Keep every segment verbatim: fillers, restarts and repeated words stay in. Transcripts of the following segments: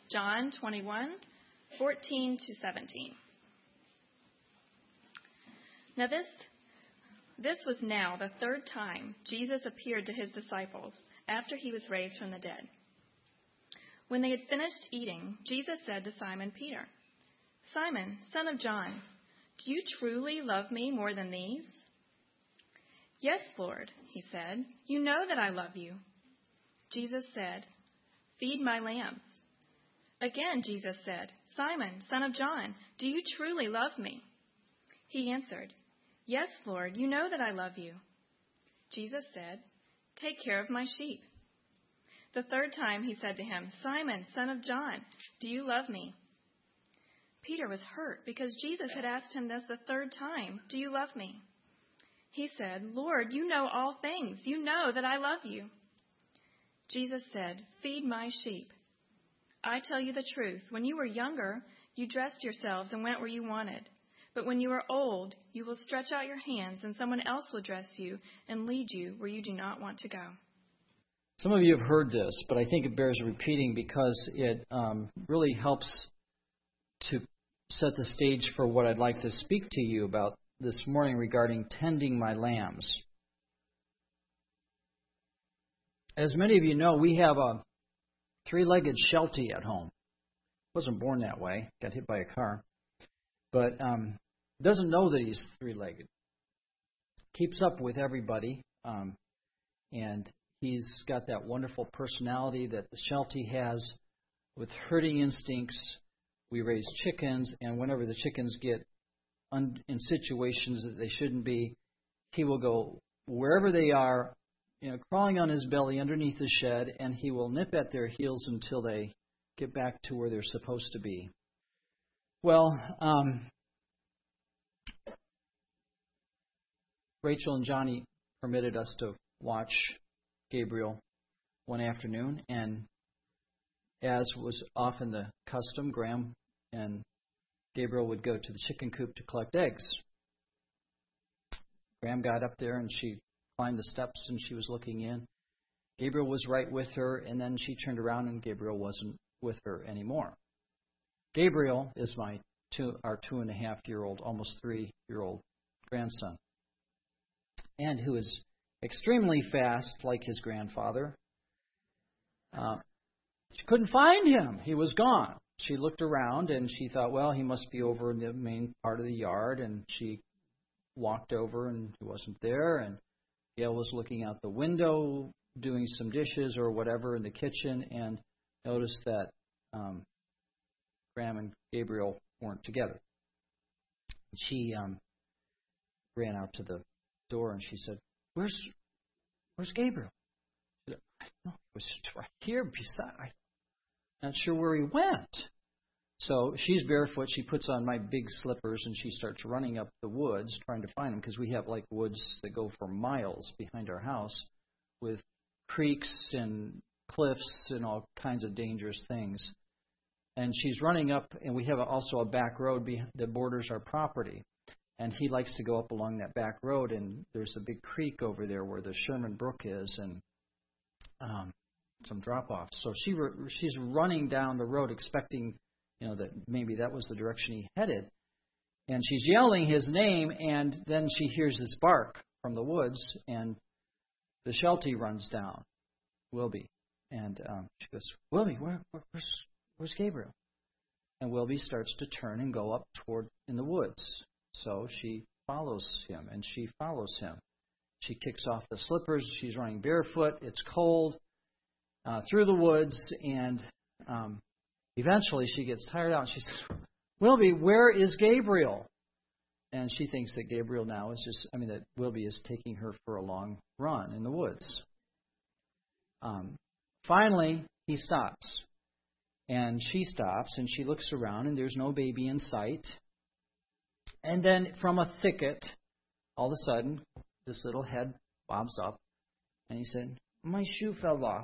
John twenty-one, fourteen to seventeen. Now this, this was now the third time Jesus appeared to his disciples after he was raised from the dead. When they had finished eating, Jesus said to Simon Peter, "Simon, son of John, do you truly love me more than these?" "Yes, Lord," he said, "you know that I love you." Jesus said, "Feed my lambs." Again, Jesus said, "Simon, son of John, do you truly love me?" He answered, "Yes, Lord, you know that I love you." Jesus said, "Take care of my sheep." The third time he said to him, "Simon, son of John, do you love me?" Peter was hurt because Jesus had asked him this the third time, "Do you love me?" He said, "Lord, you know all things. You know that I love you." Jesus said, "Feed my sheep. I tell you the truth. When you were younger, you dressed yourselves and went where you wanted. But when you are old, you will stretch out your hands and someone else will dress you and lead you where you do not want to go." Some of you have heard this, but I think it bears repeating because it um, really helps to set the stage for what I'd like to speak to you about this morning regarding tending my lambs. As many of you know, we have a three-legged Sheltie at home. Wasn't born that way. Got hit by a car. But um, doesn't know that he's three-legged. Keeps up with everybody. Um, and he's got that wonderful personality that the Sheltie has with herding instincts. We raise chickens, and whenever the chickens get un- in situations that they shouldn't be, he will go wherever they are, you know, crawling on his belly underneath the shed, and he will nip at their heels until they get back to where they're supposed to be. Well, um, Rachel and Johnny permitted us to watch Gabriel one afternoon, and as was often the custom, Graham and Gabriel would go to the chicken coop to collect eggs. Graham got up there and she climbed the steps and she was looking in. Gabriel was right with her, and then she turned around and Gabriel wasn't with her anymore. Gabriel is my two, our two and a half year old, almost three year old grandson, and who is extremely fast, like his grandfather. Uh, she couldn't find him. He was gone. She looked around and she thought, well, he must be over in the main part of the yard, and she walked over and he wasn't there, and Gail was looking out the window, doing some dishes or whatever in the kitchen, and noticed that um, Graham and Gabriel weren't together. She um, ran out to the door and she said, "Where's Where's Gabriel?" She said, "I don't know. He was right here beside. I'm not sure where he went." So she's barefoot. She puts on my big slippers and she starts running up the woods trying to find him, because we have like woods that go for miles behind our house with creeks and cliffs and all kinds of dangerous things. And she's running up, and we have also a back road that borders our property. And he likes to go up along that back road, and there's a big creek over there where the Sherman Brook is, and um, some drop-offs. So she she's running down the road expecting, you know, that maybe that was the direction he headed. And she's yelling his name, and then she hears this bark from the woods, and the Sheltie runs down, Wilby. And um, she goes, "Wilby, where, where, where's, where's Gabriel?" And Wilby starts to turn and go up toward in the woods. So she follows him, and she follows him. She kicks off the slippers. She's running barefoot. It's cold uh, through the woods, and um, eventually she gets tired out. And she says, "Wilby, where is Gabriel?" And she thinks that Gabriel now is just, I mean, that Wilby is taking her for a long run in the woods. Um, finally, he stops. And she stops, and she looks around, and there's no baby in sight. And then from a thicket, all of a sudden, this little head bobs up, and he said, "My shoe fell off."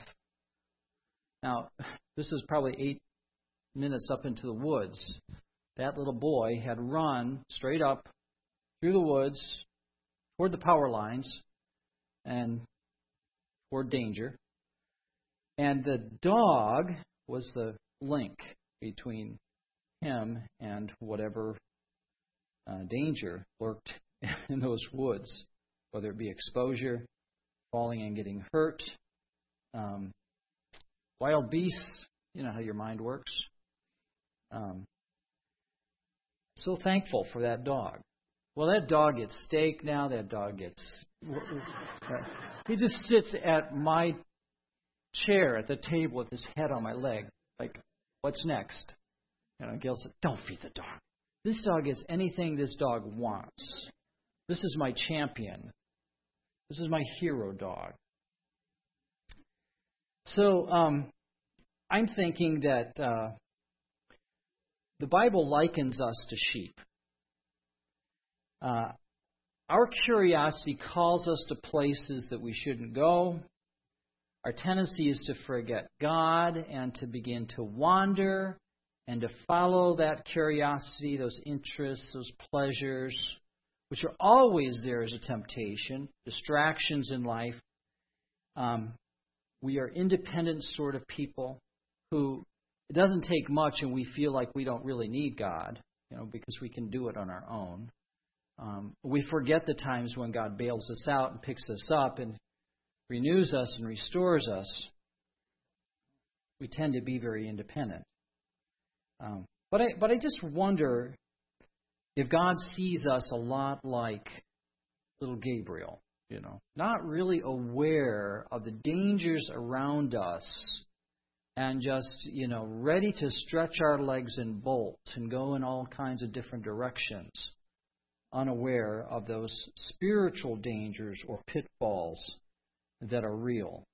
Now, this is probably eight minutes up into the woods. That little boy had run straight up through the woods toward the power lines and toward danger. And the dog was the link between him and whatever uh, danger lurked in those woods, whether it be exposure, falling and getting hurt, um, wild beasts. You know how your mind works. Um, so thankful for that dog. Well, that dog gets steak now. That dog gets... He just sits at my chair at the table with his head on my leg. Like, what's next? You know, Gail said, don't feed the dog. This dog is anything this dog wants. This is my champion. This is my hero dog. So um, I'm thinking that uh, the Bible likens us to sheep. Uh, our curiosity calls us to places that we shouldn't go. Our tendency is to forget God and to begin to wander and to follow that curiosity, those interests, those pleasures, which are always there as a temptation, distractions in life. Um, we are independent sort of people who it doesn't take much and we feel like we don't really need God, you know, because we can do it on our own. Um, we forget the times when God bails us out and picks us up and renews us and restores us. We tend to be very independent. Um, but I, but I just wonder if God sees us a lot like little Gabriel, you know, not really aware of the dangers around us and just, you know, ready to stretch our legs and bolt and go in all kinds of different directions, unaware of those spiritual dangers or pitfalls that are real.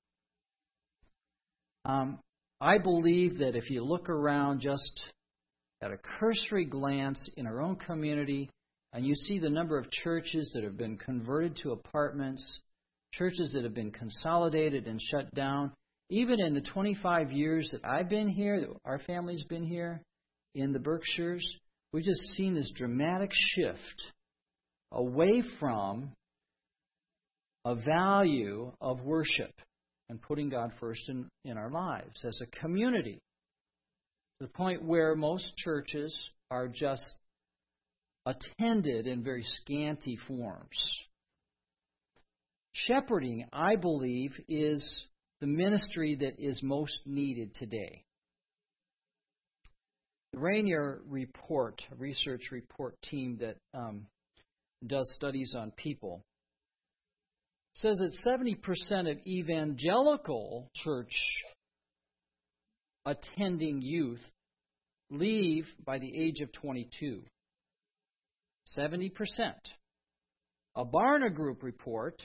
Um, I believe that if you look around just at a cursory glance in our own community, and you see the number of churches that have been converted to apartments, churches that have been consolidated and shut down, even in the twenty-five years that I've been here, that our family's been here in the Berkshires, we've just seen this dramatic shift away from a value of worship and putting God first in, in our lives as a community. To the point where most churches are just attended in very scanty forms. Shepherding, I believe, is the ministry that is most needed today. The Rainier Report, a research report team that um, does studies on people, says that seventy percent of evangelical church attending youth leave by the age of twenty-two. seventy percent. A Barna Group report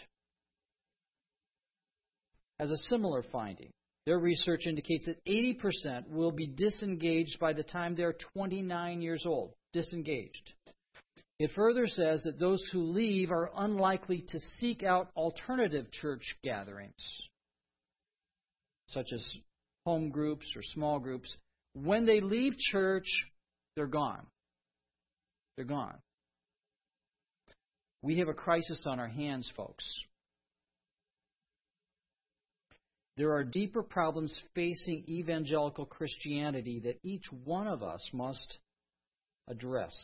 has a similar finding. Their research indicates that eighty percent will be disengaged by the time they're twenty-nine years old. Disengaged. It further says that those who leave are unlikely to seek out alternative church gatherings, such as home groups or small groups. When they leave church, they're gone. They're gone. We have a crisis on our hands, folks. There are deeper problems facing evangelical Christianity that each one of us must address.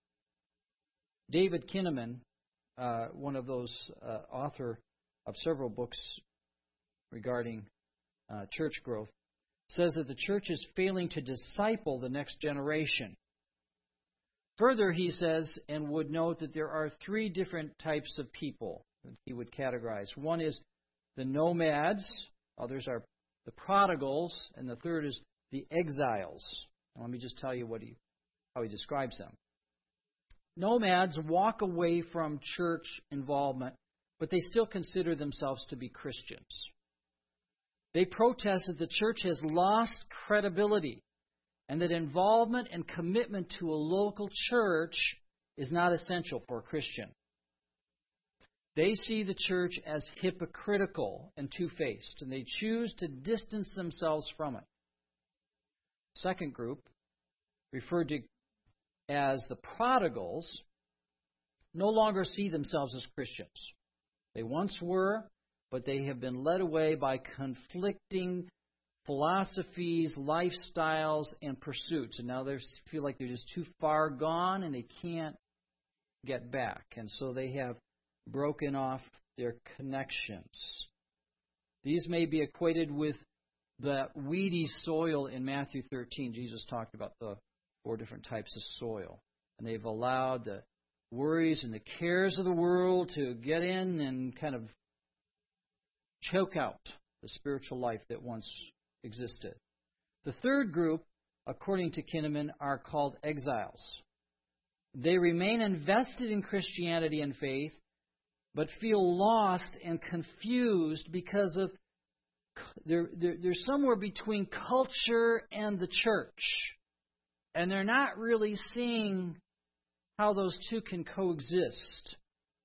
David Kinnaman, uh, one of those uh, author of several books regarding uh, church growth, says that the church is failing to disciple the next generation. Further, he says, and would note that there are three different types of people that he would categorize. One is the nomads, others are the prodigals, and the third is the exiles. And let me just tell you what he, how he describes them. Nomads walk away from church involvement, but they still consider themselves to be Christians. They protest that the church has lost credibility and that involvement and commitment to a local church is not essential for a Christian. They see the church as hypocritical and two-faced, and they choose to distance themselves from it. Second group, referred to as the prodigals, no longer see themselves as Christians. They once were, but they have been led away by conflicting philosophies, lifestyles, and pursuits. And now they feel like they're just too far gone and they can't get back. And so they have broken off their connections. These may be equated with the weedy soil in Matthew thirteen. Jesus talked about the four different types of soil. And they've allowed the worries and the cares of the world to get in and kind of choke out the spiritual life that once existed. The third group, according to Kinnaman, are called exiles. They remain invested in Christianity and faith, but feel lost and confused because of they're, they're, they're somewhere between culture and the church. And they're not really seeing how those two can coexist.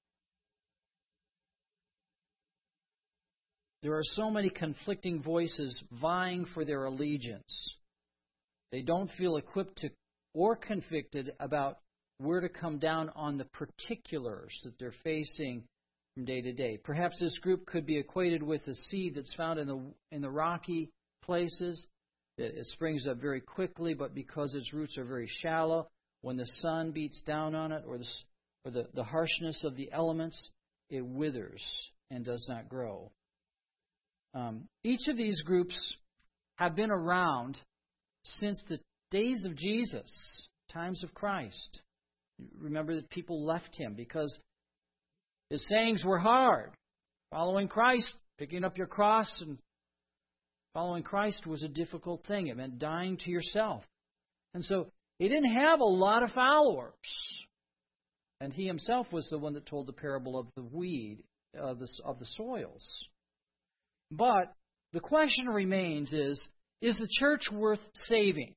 There are so many conflicting voices vying for their allegiance. They don't feel equipped to or convicted about where to come down on the particulars that they're facing from day to day. Perhaps this group could be equated with the seed that's found in the in the rocky places. It, it springs up very quickly, but because its roots are very shallow, when the sun beats down on it or the or the, the harshness of the elements, it withers and does not grow. Um, each of these groups have been around since the days of Jesus, times of Christ. Remember that people left him because his sayings were hard. Following Christ, picking up your cross and following Christ was a difficult thing. It meant dying to yourself. And so he didn't have a lot of followers. And he himself was the one that told the parable of the weed, uh, the, of the soils. But the question remains is, is the church worth saving?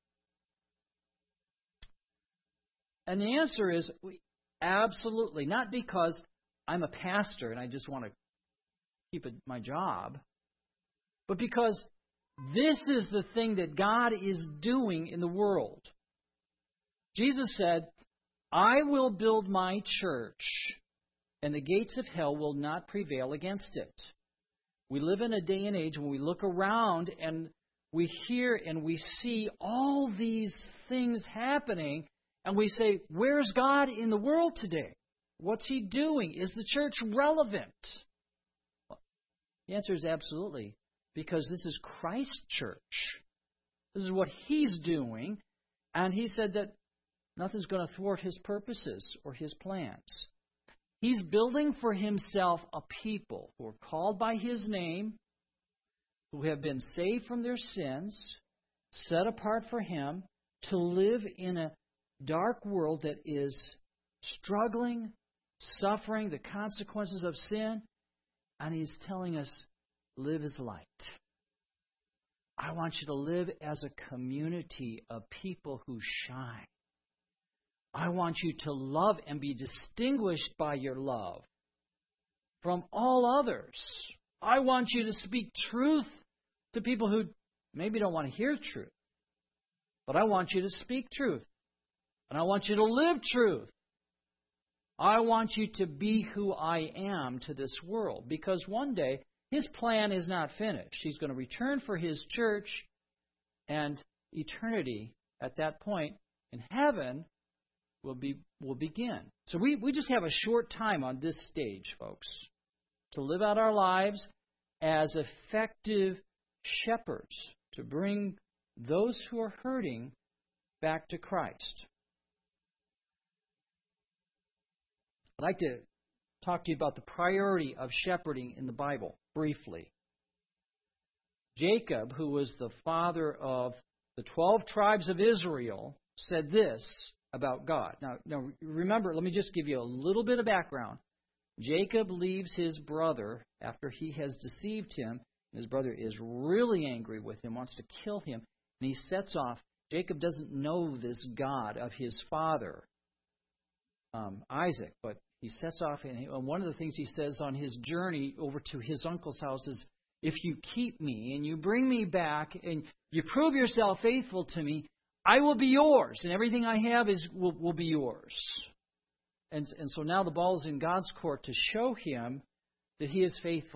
And the answer is absolutely. Not because I'm a pastor and I just want to keep it, my job, but because this is the thing that God is doing in the world. Jesus said, I will build my church, and the gates of hell will not prevail against it. We live in a day and age when we look around and we hear and we see all these things happening, and we say, where's God in the world today? What's He doing? Is the church relevant? Well, the answer is absolutely, because this is Christ's church. This is what He's doing, and He said that nothing's going to thwart His purposes or His plans. He's building for Himself a people who are called by His name, who have been saved from their sins, set apart for Him, to live in a dark world that is struggling, suffering the consequences of sin, and He's telling us, live as light. I want you to live as a community of people who shine. I want you to love and be distinguished by your love from all others. I want you to speak truth to people who maybe don't want to hear truth. But I want you to speak truth. And I want you to live truth. I want you to be who I am to this world. Because one day, His plan is not finished. He's going to return for His church, and eternity at that point in heaven will be will begin. So we, we just have a short time on this stage, folks, to live out our lives as effective shepherds, to bring those who are hurting back to Christ. I'd like to talk to you about the priority of shepherding in the Bible, briefly. Jacob, who was the father of the twelve tribes of Israel, said this about God. Now, now, remember, let me just give you a little bit of background. Jacob leaves his brother after he has deceived him. His brother is really angry with him, wants to kill him, and he sets off. Jacob doesn't know this God of his father, um, Isaac, but he sets off, and, he, and one of the things he says on his journey over to his uncle's house is, if you keep me and you bring me back and you prove yourself faithful to me, I will be yours, and everything I have is will, will be yours. And, and so now the ball is in God's court to show him that He is faithful.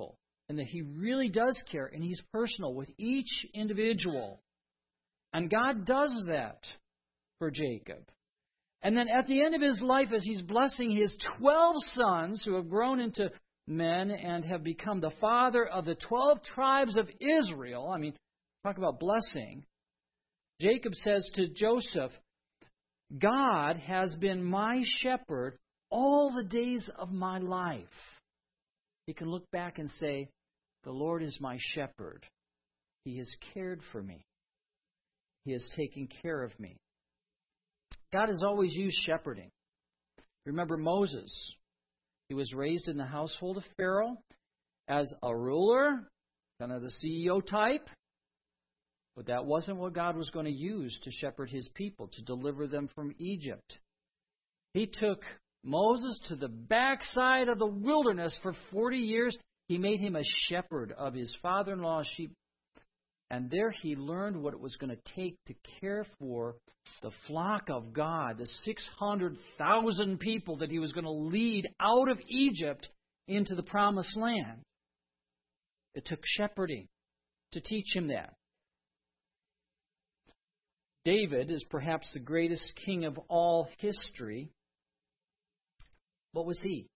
and that He really does care, and He's personal with each individual. And God does that for Jacob. And then at the end of his life, as He's blessing his twelve sons who have grown into men and have become the father of the twelve tribes of Israel, I mean, talk about blessing. Jacob says to Joseph, God has been my shepherd all the days of my life. He can look back and say, the Lord is my shepherd. He has cared for me. He has taken care of me. God has always used shepherding. Remember Moses. He was raised in the household of Pharaoh as a ruler, kind of the C E O type. But that wasn't what God was going to use to shepherd His people, to deliver them from Egypt. He took Moses to the backside of the wilderness for forty years. He made him a shepherd of his father-in-law's sheep. And there he learned what it was going to take to care for the flock of God, the six hundred thousand people that he was going to lead out of Egypt into the promised land. It took shepherding to teach him that. David is perhaps the greatest king of all history. What was he?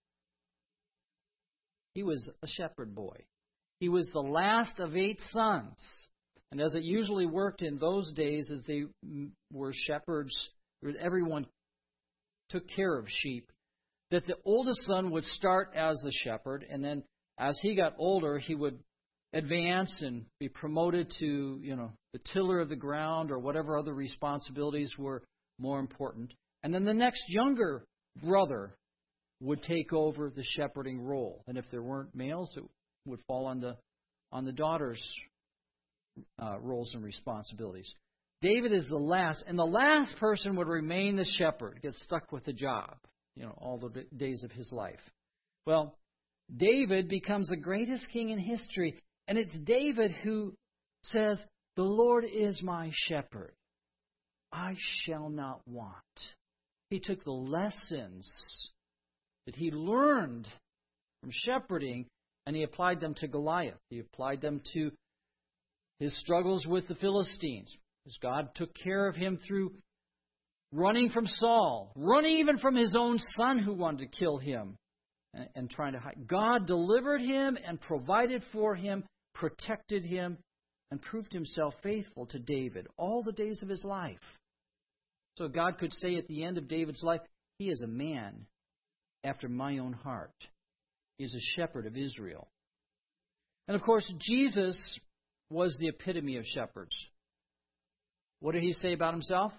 He was a shepherd boy. He was the last of eight sons. And as it usually worked in those days, as they were shepherds, everyone took care of sheep, that the oldest son would start as the shepherd, and then as he got older, he would advance and be promoted to, you know, the tiller of the ground or whatever other responsibilities were more important. And then the next younger brother would take over the shepherding role. And if there weren't males, it would fall on the on the daughters' uh, roles and responsibilities. David is the last, and the last person would remain the shepherd, get stuck with the job, you know, all the days of his life. Well, David becomes the greatest king in history, and it's David who says, "The Lord is my shepherd. I shall not want." He took the lessons that he learned from shepherding, and he applied them to Goliath. He applied them to his struggles with the Philistines, as God took care of him through running from Saul, running even from his own son who wanted to kill him, and, and trying to hide. God delivered him and provided for him, protected him, and proved Himself faithful to David all the days of his life. So God could say at the end of David's life, he is a man after my own heart. He is a shepherd of Israel. And of course, Jesus was the epitome of shepherds. What did He say about Himself?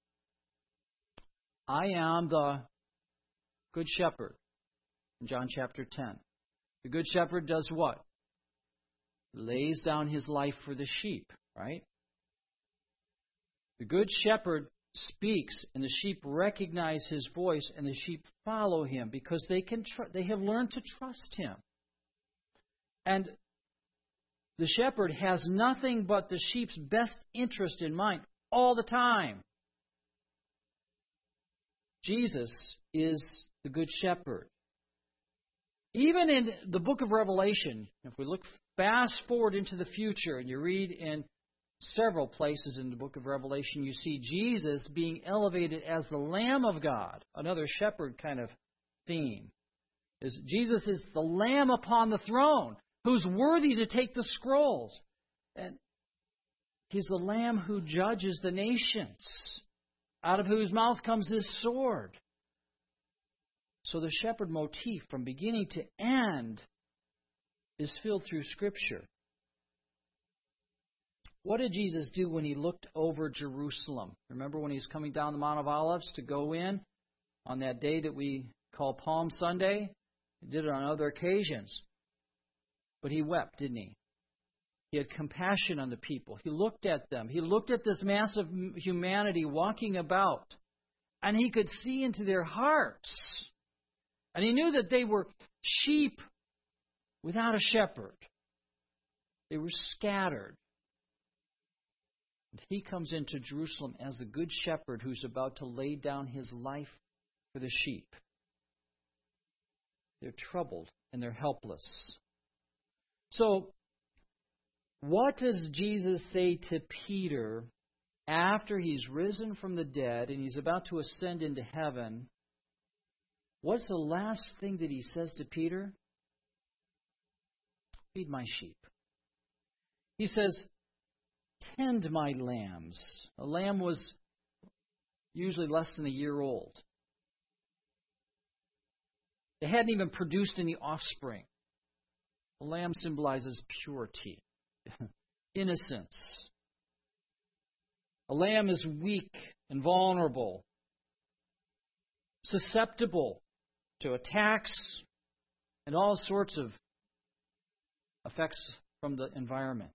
I am the good shepherd. In John chapter ten. The good shepherd does what? Lays down his life for the sheep, right? The good shepherd speaks, and the sheep recognize his voice, and the sheep follow him because they can tr- they have learned to trust him. And the shepherd has nothing but the sheep's best interest in mind all the time. Jesus is the good shepherd. Even in the book of Revelation, if we look fast forward into the future, and you read in several places in the book of Revelation, you see Jesus being elevated as the Lamb of God. Another shepherd kind of theme. Is Jesus is the Lamb upon the throne, who's worthy to take the scrolls. And He's the Lamb who judges the nations, out of whose mouth comes this sword. So the shepherd motif from beginning to end is filled through Scripture. What did Jesus do when He looked over Jerusalem? Remember when He's coming down the Mount of Olives to go in on that day that we call Palm Sunday? He did it on other occasions. But He wept, didn't He? He had compassion on the people. He looked at them. He looked at this mass of humanity walking about. And He could see into their hearts. And He knew that they were sheep without a shepherd. They were scattered. And He comes into Jerusalem as the good shepherd who's about to lay down His life for the sheep. They're troubled and they're helpless. So, what does Jesus say to Peter after he's risen from the dead and he's about to ascend into heaven? What's the last thing that he says to Peter? Feed my sheep. He says, tend my lambs. A lamb was usually less than a year old. They hadn't even produced any offspring. A lamb symbolizes purity, innocence. A lamb is weak and vulnerable, susceptible to attacks and all sorts of effects from the environment.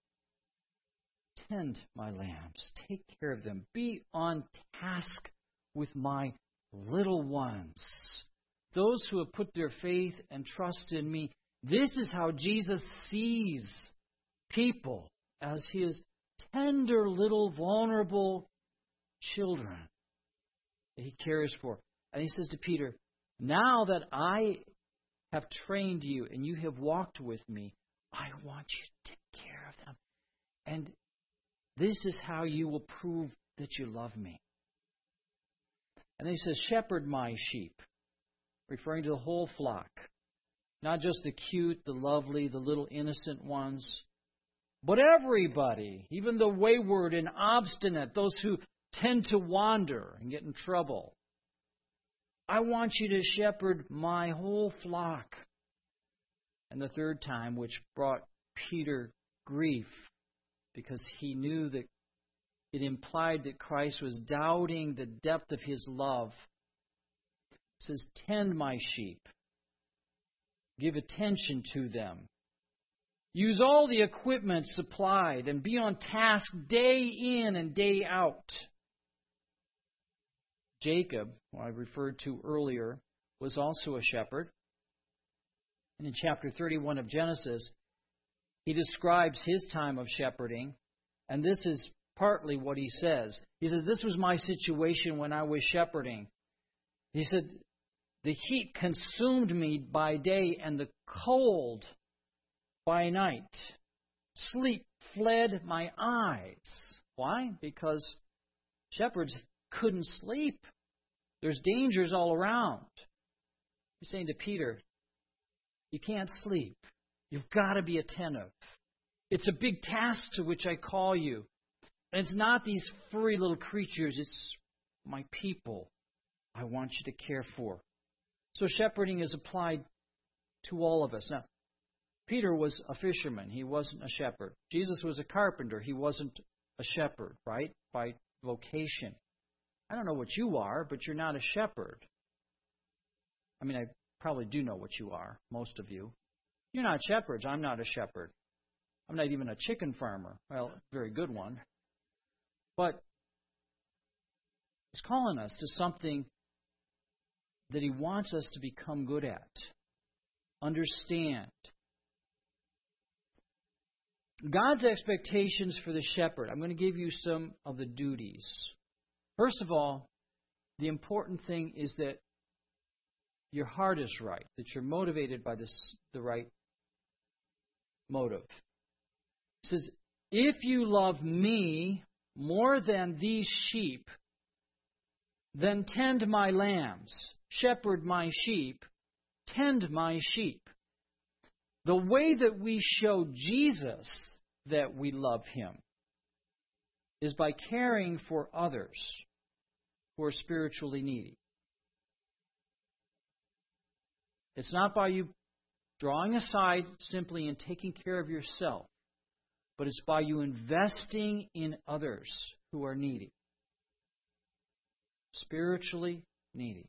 Tend my lambs. Take care of them. Be on task with my little ones. Those who have put their faith and trust in me. This is how Jesus sees people, as his tender little vulnerable children that he cares for. And he says to Peter, now that I have trained you and you have walked with me, I want you to take care of them. And this is how you will prove that you love me. And then he says, shepherd my sheep, referring to the whole flock. Not just the cute, the lovely, the little innocent ones, but everybody, even the wayward and obstinate, those who tend to wander and get in trouble. I want you to shepherd my whole flock. And the third time, which brought Peter grief, because he knew that it implied that Christ was doubting the depth of his love. It says, tend my sheep. Give attention to them. Use all the equipment supplied and be on task day in and day out. Jacob, who I referred to earlier, was also a shepherd. And in chapter thirty-one of Genesis, he describes his time of shepherding. And this is partly what he says. He says, this was my situation when I was shepherding. He said, the heat consumed me by day and the cold by night. Sleep fled my eyes. Why? Because shepherds couldn't sleep. There's dangers all around. He's saying to Peter, you can't sleep. You've got to be attentive. It's a big task to which I call you. And it's not these furry little creatures. It's my people I want you to care for. So shepherding is applied to all of us. Now, Peter was a fisherman. He wasn't a shepherd. Jesus was a carpenter. He wasn't a shepherd, right? By vocation. I don't know what you are, but you're not a shepherd. I mean, I probably do know what you are, most of you. You're not shepherds. I'm not a shepherd. I'm not even a chicken farmer. Well, very good one. But he's calling us to something that he wants us to become good at. Understand. God's expectations for the shepherd. I'm going to give you some of the duties. First of all, the important thing is that your heart is right, that you're motivated by this, the right motive. It says, if you love me more than these sheep, then tend my lambs, shepherd my sheep, tend my sheep. The way that we show Jesus that we love him is by caring for others who are spiritually needy. It's not by you drawing aside simply and taking care of yourself, but it's by you investing in others who are needy. Spiritually needy.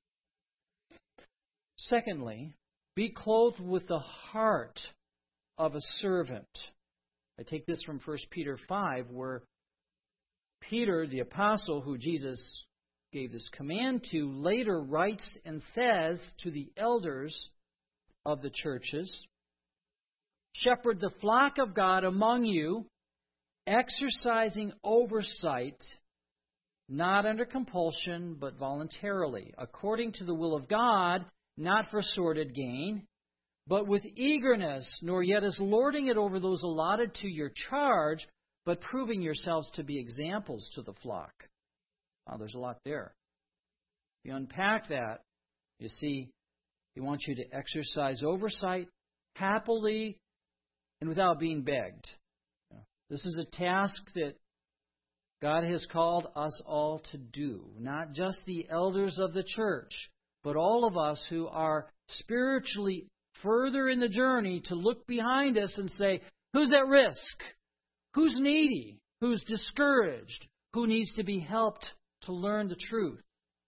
Secondly, be clothed with the heart of a servant. I take this from First Peter five, where Peter, the apostle who Jesus gave this command to, later writes and says to the elders of the churches, shepherd the flock of God among you, exercising oversight, not under compulsion, but voluntarily, according to the will of God, not for sordid gain, but with eagerness, nor yet as lording it over those allotted to your charge, but proving yourselves to be examples to the flock. Wow, there's a lot there. If you unpack that, you see, He wants you to exercise oversight happily and without being begged. This is a task that God has called us all to do. Not just the elders of the church, but all of us who are spiritually further in the journey to look behind us and say, who's at risk? Who's needy? Who's discouraged? Who needs to be helped to learn the truth?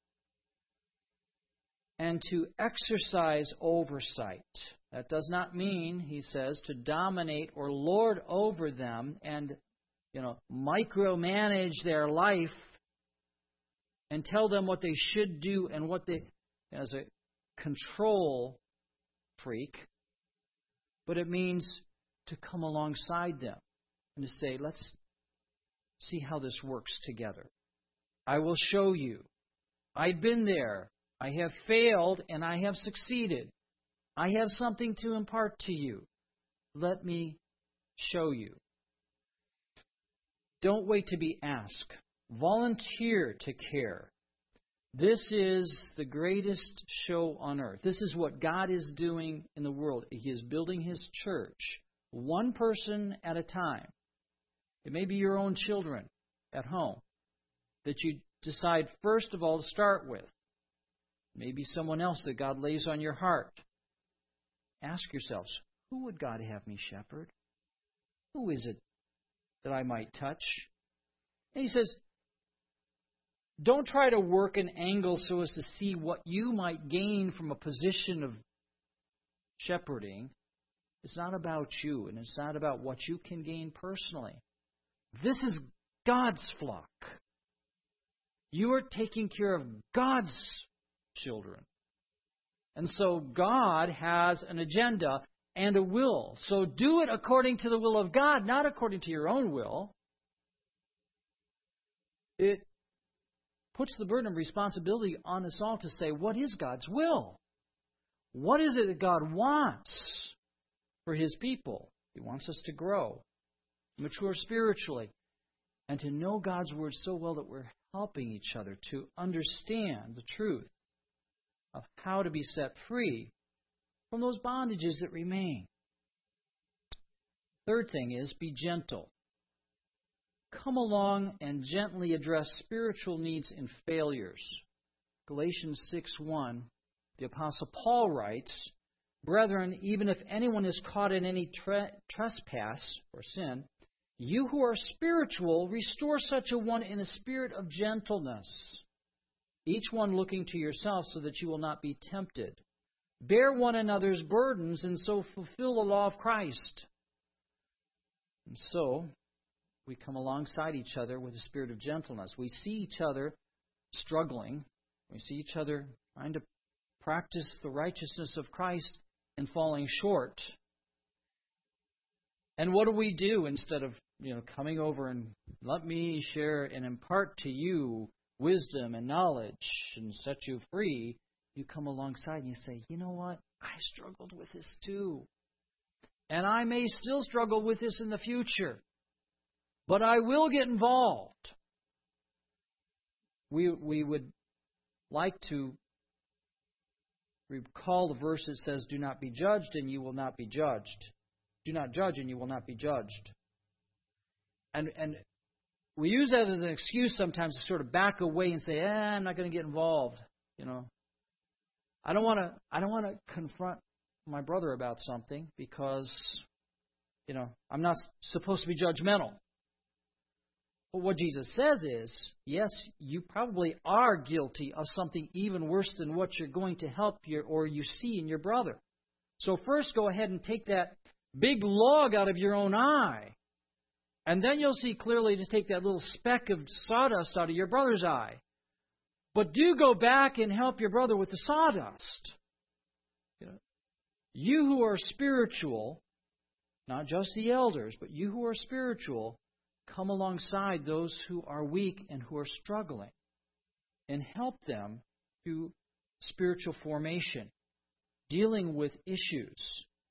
And to exercise oversight. That does not mean, he says, to dominate or lord over them and, you know, micromanage their life and tell them what they should do and what they, as a control freak. But it means to come alongside them and to say, let's see how this works together. I will show you. I've been there. I have failed and I have succeeded. I have something to impart to you. Let me show you. Don't wait to be asked. Volunteer to care. This is the greatest show on earth. This is what God is doing in the world. He is building His church, one person at a time. It may be your own children at home that you decide first of all to start with. Maybe someone else that God lays on your heart. Ask yourselves, who would God have me shepherd? Who is it that I might touch? And he says, don't try to work an angle so as to see what you might gain from a position of shepherding. It's not about you, and it's not about what you can gain personally. This is God's flock. You are taking care of God's children. And so God has an agenda and a will. So do it according to the will of God, not according to your own will. It puts the burden of responsibility on us all to say, what is God's will? What is it that God wants for His people? He wants us to grow, mature spiritually, and to know God's Word so well that we're helping each other to understand the truth of how to be set free from those bondages that remain. Third thing is, be gentle. Come along and gently address spiritual needs and failures. Galatians six one, the Apostle Paul writes, Brethren, even if anyone is caught in any tre- trespass or sin, you who are spiritual, restore such a one in a spirit of gentleness, each one looking to yourself so that you will not be tempted. Bear one another's burdens and so fulfill the law of Christ. And so, we come alongside each other with a spirit of gentleness. We see each other struggling. We see each other trying to practice the righteousness of Christ and falling short. And what do we do instead of, you know, coming over and let me share and impart to you wisdom and knowledge and set you free? You come alongside and you say, you know what? I struggled with this too. And I may still struggle with this in the future. But I will get involved. We we would like to recall the verse that says, do not be judged and you will not be judged. Do not judge and you will not be judged. And and we use that as an excuse sometimes to sort of back away and say, eh, I'm not going to get involved. You know, I don't want to I don't want to confront my brother about something because, you know, I'm not supposed to be judgmental. But what Jesus says is, yes, you probably are guilty of something even worse than what you're going to help your or you see in your brother. So first go ahead and take that big log out of your own eye. And then you'll see clearly to take that little speck of sawdust out of your brother's eye. But do go back and help your brother with the sawdust. You know, you who are spiritual, not just the elders, but you who are spiritual, come alongside those who are weak and who are struggling and help them through spiritual formation, dealing with issues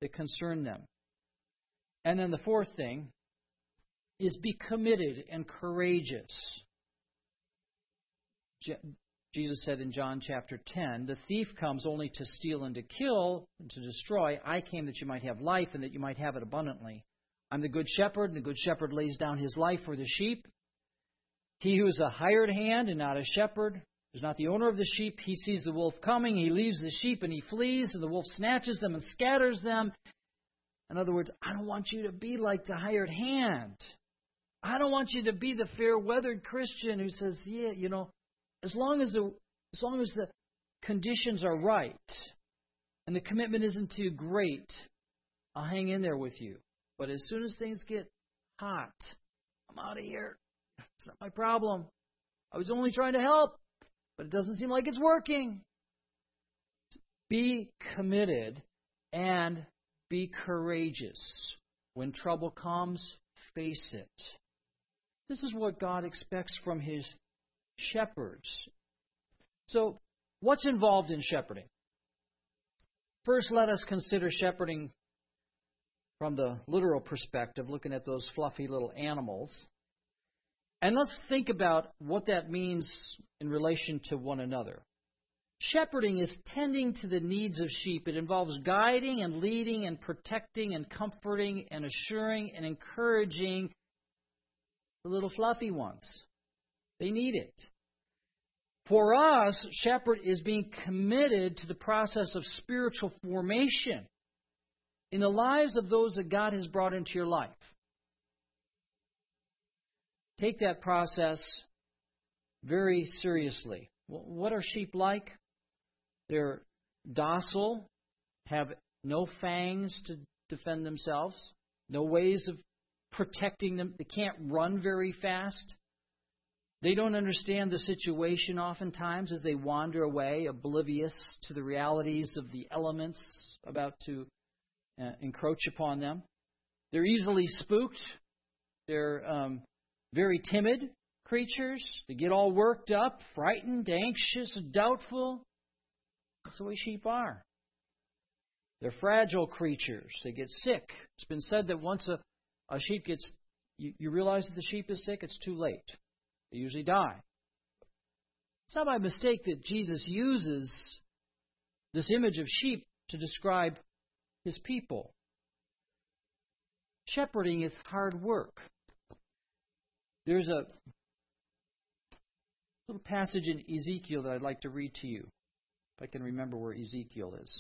that concern them. And then the fourth thing is be committed and courageous. Je- Jesus said in John chapter ten, the thief comes only to steal and to kill and to destroy. I came that you might have life and that you might have it abundantly. I'm the good shepherd, and the good shepherd lays down his life for the sheep. He who is a hired hand and not a shepherd is not the owner of the sheep. He sees the wolf coming, he leaves the sheep and he flees, and the wolf snatches them and scatters them. In other words, I don't want you to be like the hired hand. I don't want you to be the fair-weathered Christian who says, yeah, you know, as long as the as long as the conditions are right and the commitment isn't too great, I'll hang in there with you. But as soon as things get hot, I'm out of here. It's not my problem. I was only trying to help, but it doesn't seem like it's working. Be committed and be courageous. When trouble comes, face it. This is what God expects from His shepherds. So, what's involved in shepherding? First, let us consider shepherding from the literal perspective, looking at those fluffy little animals. And let's think about what that means in relation to one another. Shepherding is tending to the needs of sheep. It involves guiding and leading and protecting and comforting and assuring and encouraging the little fluffy ones. They need it. For us, shepherd is being committed to the process of spiritual formation in the lives of those that God has brought into your life. Take that process very seriously. What are sheep like? They're docile, have no fangs to defend themselves, no ways of protecting them. They can't run very fast. They don't understand the situation oftentimes as they wander away, oblivious to the realities of the elements about to uh, encroach upon them. They're easily spooked. They're um, very timid creatures. They get all worked up, frightened, anxious, doubtful. That's the way sheep are. They're fragile creatures. They get sick. It's been said that once a, a sheep gets, you, you realize that the sheep is sick, it's too late. They usually die. It's not by mistake that Jesus uses this image of sheep to describe His people. Shepherding is hard work. There's a little passage in Ezekiel that I'd like to read to you, if I can remember where Ezekiel is.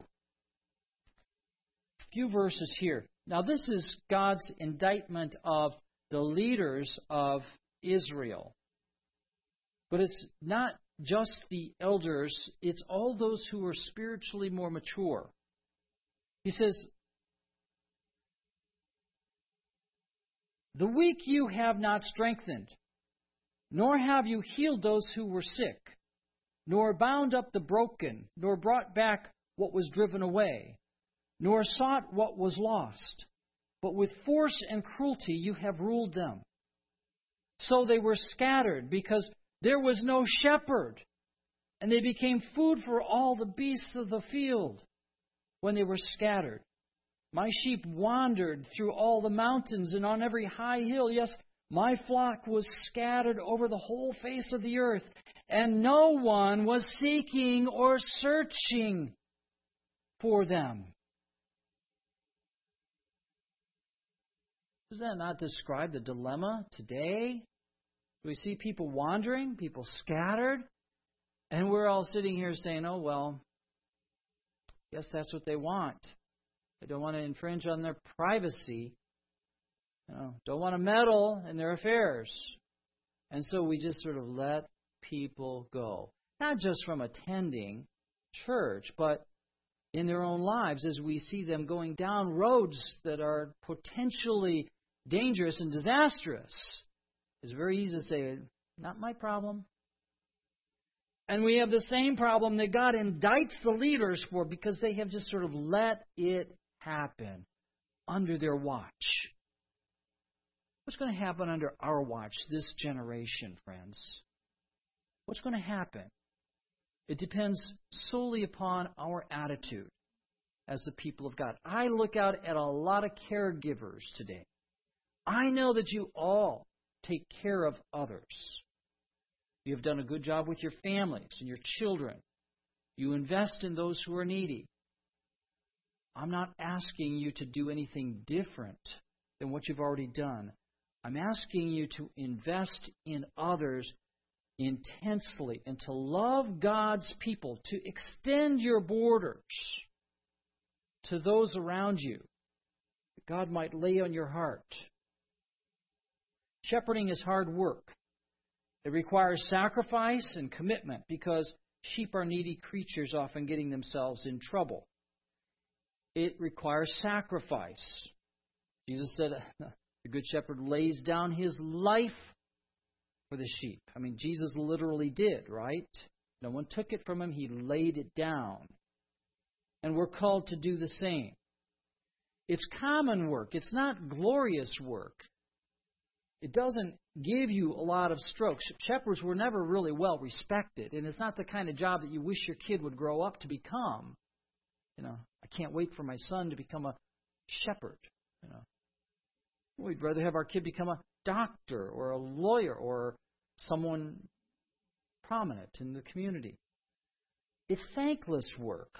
A few verses here. Now, this is God's indictment of the leaders of Israel. But it's not just the elders, it's all those who are spiritually more mature. He says, the weak you have not strengthened, nor have you healed those who were sick, nor bound up the broken, nor brought back what was driven away, nor sought what was lost. But with force and cruelty you have ruled them. So they were scattered because there was no shepherd, and they became food for all the beasts of the field when they were scattered. My sheep wandered through all the mountains and on every high hill. Yes, my flock was scattered over the whole face of the earth, and no one was seeking or searching for them. Does that not describe the dilemma today? We see people wandering, people scattered, and we're all sitting here saying, oh, well, guess that's what they want. They don't want to infringe on their privacy. You know, don't want to meddle in their affairs. And so we just sort of let people go. Not just from attending church, but in their own lives as we see them going down roads that are potentially dangerous and disastrous. It's very easy to say, not my problem. And we have the same problem that God indicts the leaders for because they have just sort of let it happen under their watch. What's going to happen under our watch, this generation, friends? What's going to happen? It depends solely upon our attitude. as the people of God. I look out at a lot of caregivers today. I know that you all take care of others. You have done a good job with your families and your children. You invest in those who are needy. I'm not asking you to do anything different than what you've already done. I'm asking you to invest in others intensely and to love God's people, to extend your borders to those around you that God might lay on your heart. Shepherding is hard work. It requires sacrifice and commitment because sheep are needy creatures, often getting themselves in trouble. It requires sacrifice. Jesus said, the good shepherd lays down his life for the sheep. I mean, Jesus literally did, right? No one took it from him. He laid it down. And we're called to do the same. It's common work. It's not glorious work. It doesn't give you a lot of strokes. Shepherds were never really well respected, and it's not the kind of job that you wish your kid would grow up to become. You know, I can't wait for my son to become a shepherd. You know, we'd rather have our kid become a doctor or a lawyer or someone prominent in the community. It's thankless work.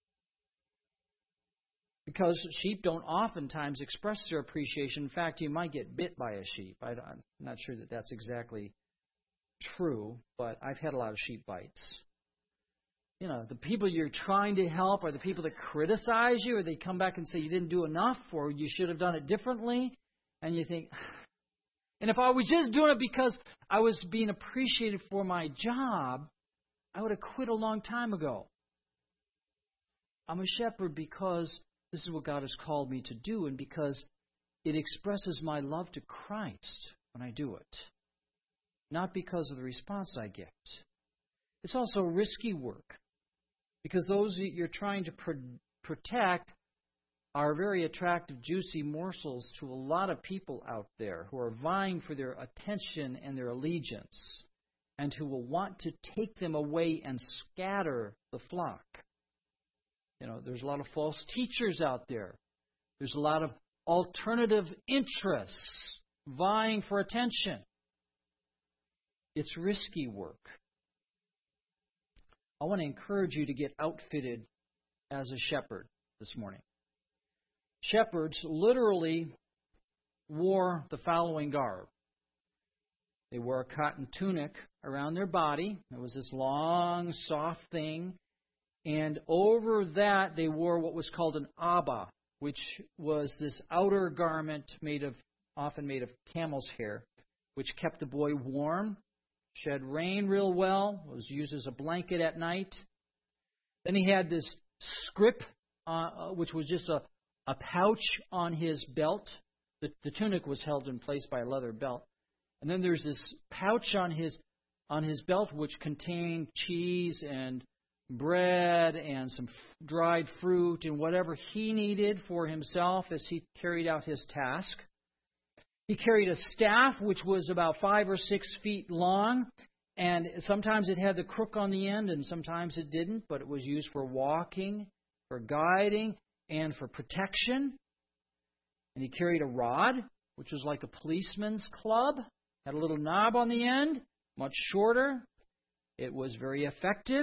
Because sheep don't oftentimes express their appreciation. In fact, you might get bit by a sheep. I, I'm not sure that that's exactly true, but I've had a lot of sheep bites. You know, the people you're trying to help are the people that criticize you, or they come back and say you didn't do enough, or you should have done it differently. And you think, and if I was just doing it because I was being appreciated for my job, I would have quit a long time ago. I'm a shepherd because this is what God has called me to do, and because it expresses my love to Christ when I do it. Not because of the response I get. It's also risky work, because those that you're trying to pro- protect are very attractive, juicy morsels to a lot of people out there who are vying for their attention and their allegiance, and who will want to take them away and scatter the flock. You know, there's a lot of false teachers out there. There's a lot of alternative interests vying for attention. It's risky work. I want to encourage you to get outfitted as a shepherd this morning. Shepherds literally wore the following garb. They wore a cotton tunic around their body. It was this long, soft thing. And over that, they wore what was called an abba, which was this outer garment made of, often made of camel's hair, which kept the boy warm, shed rain real well, was used as a blanket at night. Then he had this scrip, uh, which was just a, a pouch on his belt. The, the tunic was held in place by a leather belt. And then there's this pouch on his on his belt, which contained cheese and bread and some dried fruit and whatever he needed for himself as he carried out his task. He carried a staff which was about five or six feet long, and sometimes it had the crook on the end and sometimes it didn't, but it was used for walking, for guiding, and for protection. And he carried a rod, which was like a policeman's club, had a little knob on the end, much shorter. It was very effective.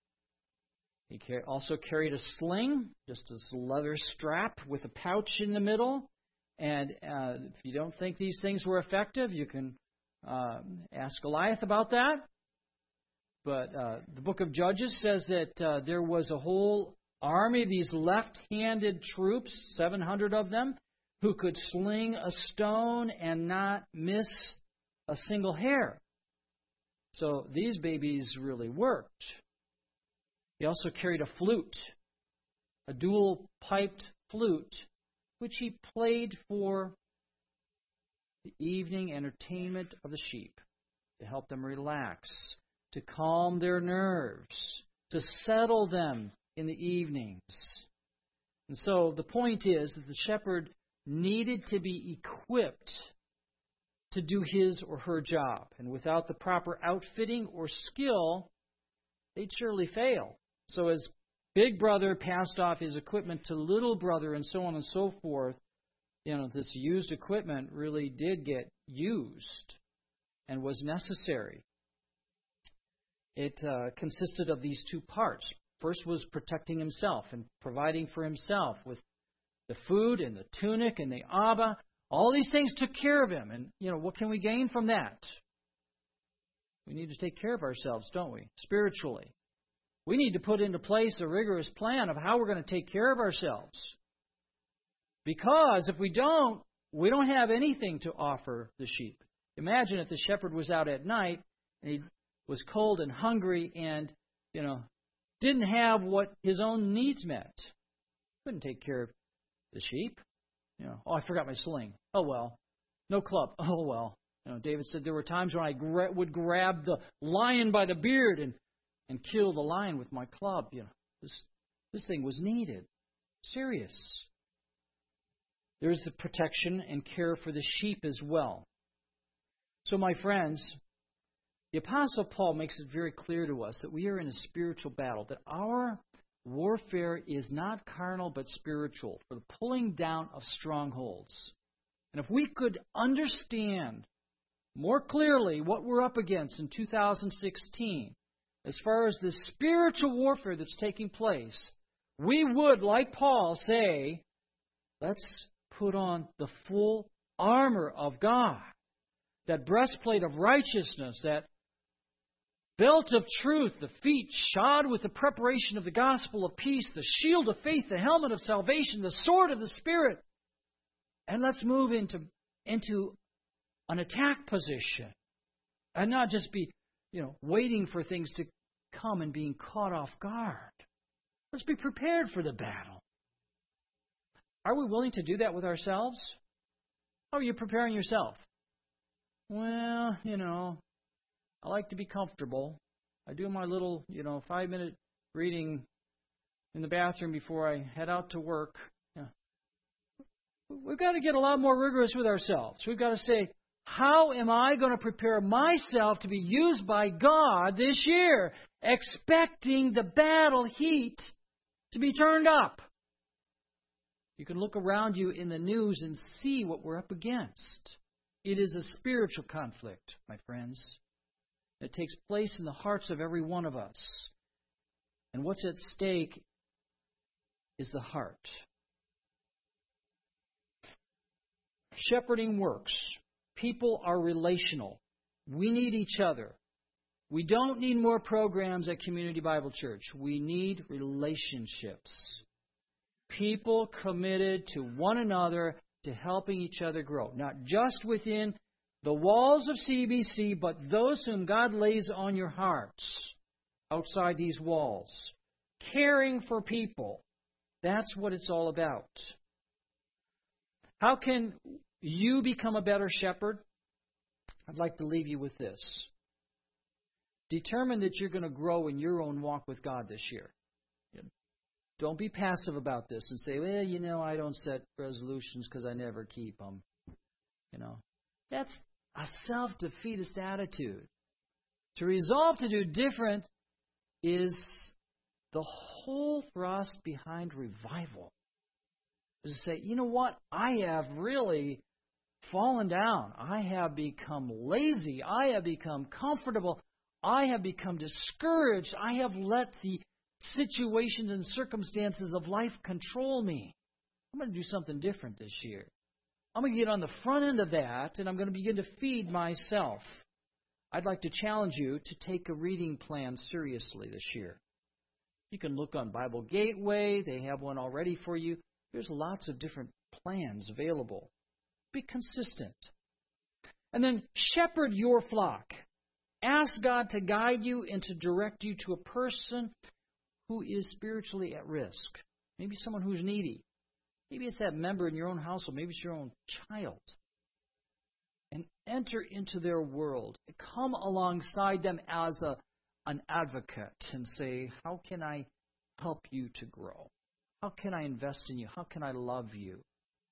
He also carried a sling, just this leather strap with a pouch in the middle. And uh, if you don't think these things were effective, you can uh, ask Goliath about that. But uh, the book of Judges says that uh, there was a whole army of these left-handed troops, seven hundred of them, who could sling a stone and not miss a single hair. So these babies really worked. He also carried a flute, a dual-piped flute, which he played for the evening entertainment of the sheep, to help them relax, to calm their nerves, to settle them in the evenings. And so the point is that the shepherd needed to be equipped to do his or her job. And without the proper outfitting or skill, they'd surely fail. So as big brother passed off his equipment to little brother and so on and so forth, you know, this used equipment really did get used and was necessary. It uh, consisted of these two parts. First was protecting himself and providing for himself with the food and the tunic and the abba. All these things took care of him. And, you know, what can we gain from that? We need to take care of ourselves, don't we? Spiritually. We need to put into place a rigorous plan of how we're going to take care of ourselves. Because if we don't, we don't have anything to offer the sheep. Imagine if the shepherd was out at night and he was cold and hungry and, you know, didn't have what his own needs met. Couldn't take care of the sheep. You know, oh, I forgot my sling. Oh, well. No club. Oh, well. You know, David said there were times when I gra- would grab the lion by the beard and, and kill the lion with my club. You know, this this thing was needed. Serious. There's the protection and care for the sheep as well. So, my friends, the Apostle Paul makes it very clear to us that we are in a spiritual battle, that our warfare is not carnal but spiritual, for the pulling down of strongholds. And if we could understand more clearly what we're up against in two thousand sixteen, as far as the spiritual warfare that's taking place, we would, like Paul, say, let's put on the full armor of God, that breastplate of righteousness, that belt of truth, the feet shod with the preparation of the gospel of peace, the shield of faith, the helmet of salvation, the sword of the Spirit. And let's move into, into an attack position and not just be, you know, waiting for things to come and being caught off guard. Let's be prepared for the battle. Are we willing to do that with ourselves? How are you preparing yourself? Well, you know, I like to be comfortable. I do my little, you know, five-minute reading in the bathroom before I head out to work. Yeah. We've got to get a lot more rigorous with ourselves. We've got to say, how am I going to prepare myself to be used by God this year? Expecting the battle heat to be turned up. You can look around you in the news and see what we're up against. It is a spiritual conflict, my friends. It takes place in the hearts of every one of us. And what's at stake is the heart. Shepherding works. People are relational. We need each other. We don't need more programs at Community Bible Church. We need relationships. People committed to one another, to helping each other grow. Not just within the walls of C B C, but those whom God lays on your hearts outside these walls. Caring for people. That's what it's all about. How can you become a better shepherd? I'd like to leave you with this. Determine that you're going to grow in your own walk with God this year. Don't be passive about this and say, well, you know, I don't set resolutions because I never keep them. You know, that's a self-defeatist attitude. To resolve to do different is the whole thrust behind revival. Is to say, you know what? I have really fallen down. I have become lazy. I have become comfortable. I have become discouraged. I have let the situations and circumstances of life control me. I'm going to do something different this year. I'm going to get on the front end of that, and I'm going to begin to feed myself. I'd like to challenge you to take a reading plan seriously this year. You can look on Bible Gateway. They have one already for you. There's lots of different plans available. Be consistent. And then shepherd your flock. Ask God to guide you and to direct you to a person who is spiritually at risk. Maybe someone who's needy. Maybe it's that member in your own household. Maybe it's your own child. And enter into their world. Come alongside them as a, an advocate and say, how can I help you to grow? How can I invest in you? How can I love you?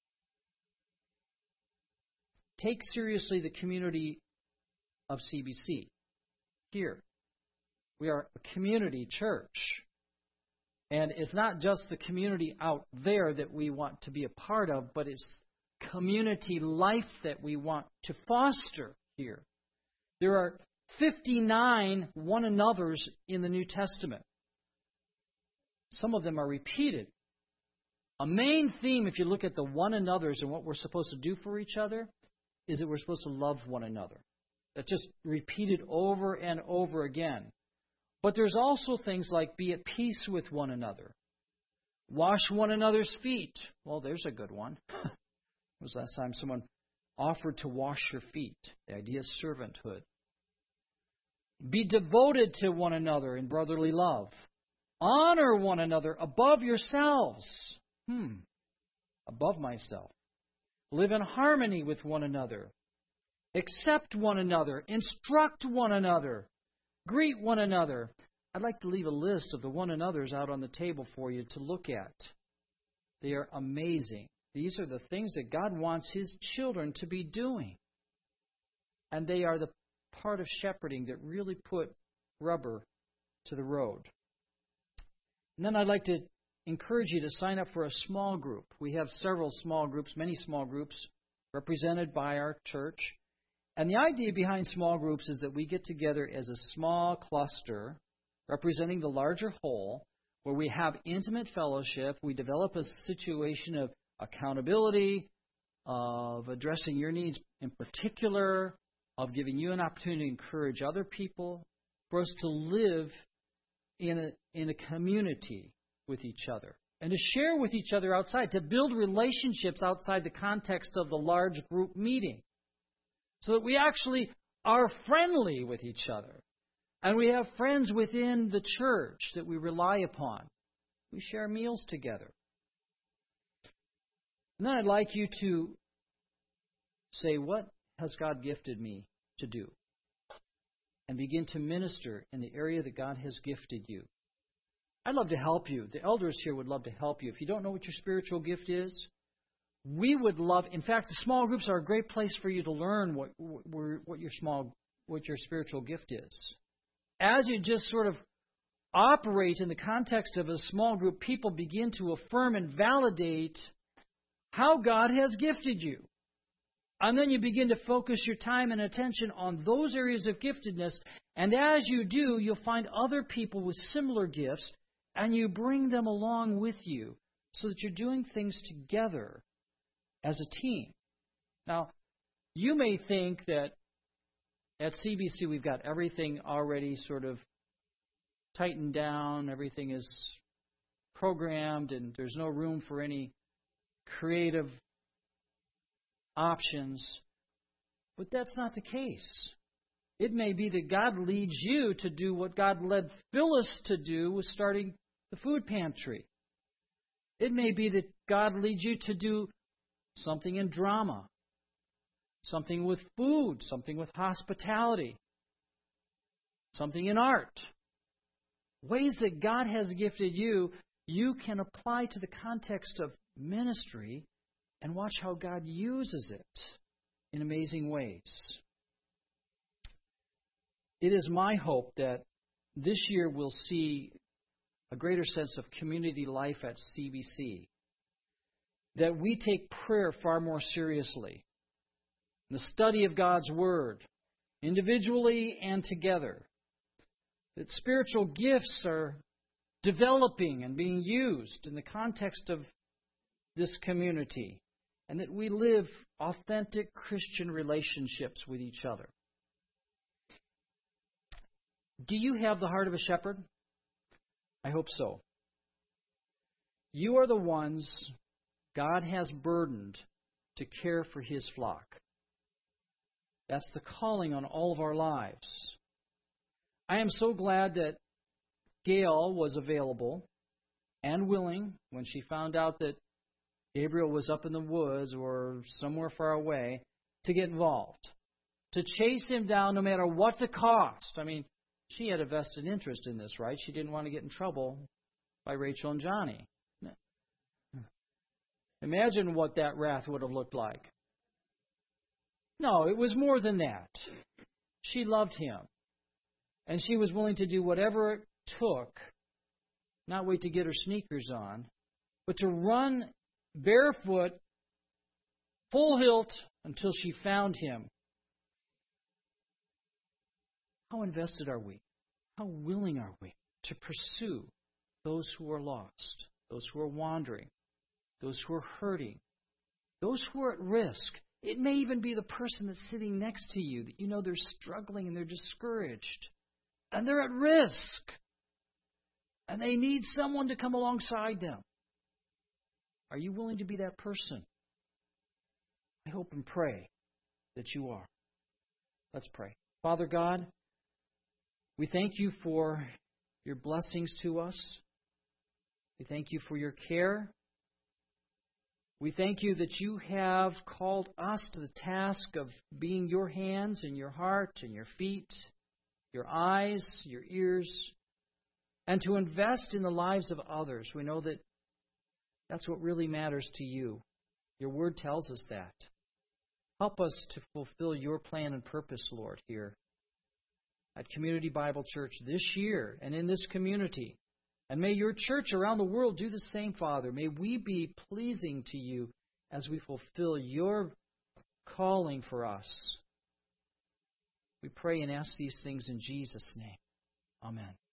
Take seriously the community of C B C. Here, we are a community church. And it's not just the community out there that we want to be a part of, but it's community life that we want to foster here. There are fifty-nine one another's in the New Testament. Some of them are repeated. A main theme, if you look at the one another's and what we're supposed to do for each other, is that we're supposed to love one another. That's just repeated over and over again. But there's also things like be at peace with one another. Wash one another's feet. Well, there's a good one. When was the last time someone offered to wash your feet? The idea is servanthood. Be devoted to one another in brotherly love. Honor one another above yourselves. Hmm. Above myself. Live in harmony with one another. Accept one another. Instruct one another. Greet one another. I'd like to leave a list of the one another's out on the table for you to look at. They are amazing. These are the things that God wants His children to be doing. And they are the part of shepherding that really put rubber to the road. And then I'd like to encourage you to sign up for a small group. We have several small groups, many small groups represented by our church. And the idea behind small groups is that we get together as a small cluster representing the larger whole, where we have intimate fellowship. We develop a situation of accountability, of addressing your needs in particular, of giving you an opportunity to encourage other people, for us to live in a, in a community with each other, and to share with each other outside, to build relationships outside the context of the large group meeting, so that we actually are friendly with each other. And we have friends within the church that we rely upon. We share meals together. And then I'd like you to say, what has God gifted me to do? And begin to minister in the area that God has gifted you. I'd love to help you. The elders here would love to help you. If you don't know what your spiritual gift is, we would love, in fact, the small groups are a great place for you to learn what, what, what your small, what your spiritual gift is. As you just sort of operate in the context of a small group, people begin to affirm and validate how God has gifted you. And then you begin to focus your time and attention on those areas of giftedness. And as you do, you'll find other people with similar gifts, and you bring them along with you so that you're doing things together as a team. Now, you may think that at C B C we've got everything already sort of tightened down, everything is programmed, and there's no room for any creative options. But that's not the case. It may be that God leads you to do what God led Phyllis to do with starting the food pantry. It may be that God leads you to do something in drama, something with food, something with hospitality, something in art. Ways that God has gifted you, you can apply to the context of ministry and watch how God uses it in amazing ways. It is my hope that this year we'll see a greater sense of community life at C B C, that we take prayer far more seriously, the study of God's Word, individually and together, that spiritual gifts are developing and being used in the context of this community, and that we live authentic Christian relationships with each other. Do you have the heart of a shepherd? I hope so. You are the ones God has burdened to care for His flock. That's the calling on all of our lives. I am so glad that Gail was available and willing when she found out that Gabriel was up in the woods or somewhere far away to get involved, to chase him down no matter what the cost. I mean, she had a vested interest in this, right? She didn't want to get in trouble by Rachel and Johnny. Imagine what that wrath would have looked like. No, it was more than that. She loved him. And she was willing to do whatever it took not wait to get her sneakers on, but to run barefoot, full hilt, until she found him. How invested are we? How willing are we to pursue those who are lost, those who are wandering, those who are hurting, those who are at risk? It may even be the person that's sitting next to you that you know they're struggling and they're discouraged and they're at risk and they need someone to come alongside them. Are you willing to be that person? I hope and pray that you are. Let's pray. Father God, we thank you for your blessings to us. We thank you for your care. We thank you that you have called us to the task of being your hands and your heart and your feet, your eyes, your ears, and to invest in the lives of others. We know that that's what really matters to you. Your word tells us that. Help us to fulfill your plan and purpose, Lord, here at Community Bible Church this year and in this community. And may your church around the world do the same, Father. May we be pleasing to you as we fulfill your calling for us. We pray and ask these things in Jesus' name. Amen.